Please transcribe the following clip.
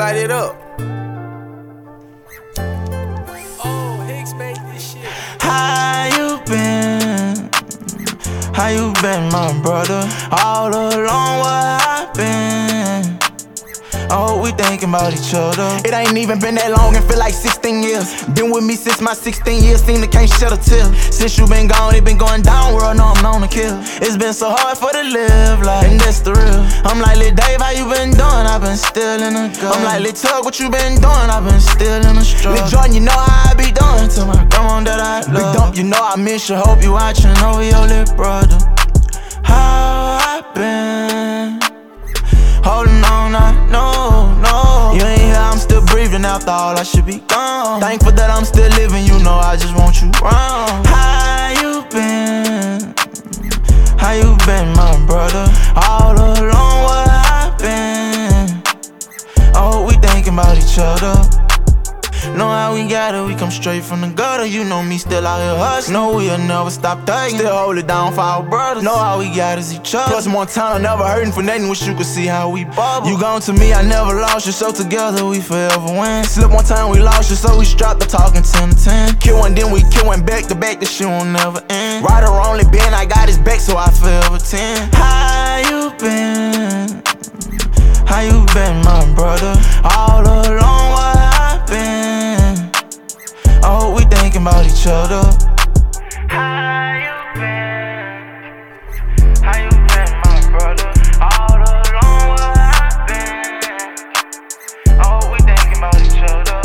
light it up. Oh, Hicks made this shit. How you been? How you been, my brother? All along, where I been? I hope we thinking about each other. It ain't even been that long and feel like 16 years. Been with me since my 16 years, seem to can't shed a tear. Since you been gone, it been going down, world, know I'm known to kill. It's been so hard for to live life, and that's the real. I'm like, Lil Dave, how you been doing? I've been still in the go. I'm like, Lil Tug, what you been doing? I've been still in the struggle. Lil Jordan, you know how I be doing to my grandma that I love. Big Dump, you know I miss you, hope you watching over your little brother. How I been? Holding on, I know, no. You ain't here, I'm still breathing after all, I should be gone. Thankful that I'm still living, you know I just want you around. How you been? How you been, my brother? All along, where I been? I hope we thinking about each other. Know how we got it, we come straight from the gutter. You know me still out here hustling. Know we'll never stop thugging. Still hold it down for our brothers. Know how we got is each other. Plus Montana never hurting for nothing. Wish you could see how we bubble. You gone to me, I never lost you. So together we forever win. Slip one time, we lost you, so we strapped the talking 10 to 10. Kill one, then we kill one back to back. This shit won't never end. Right or wrongly been, I got his back, so I forever 10. How you been? How you been, my brother? All along, where I been? I hope we thinking about each other. How you been? How you been, my brother? All along, where I been? I hope we thinking about each other.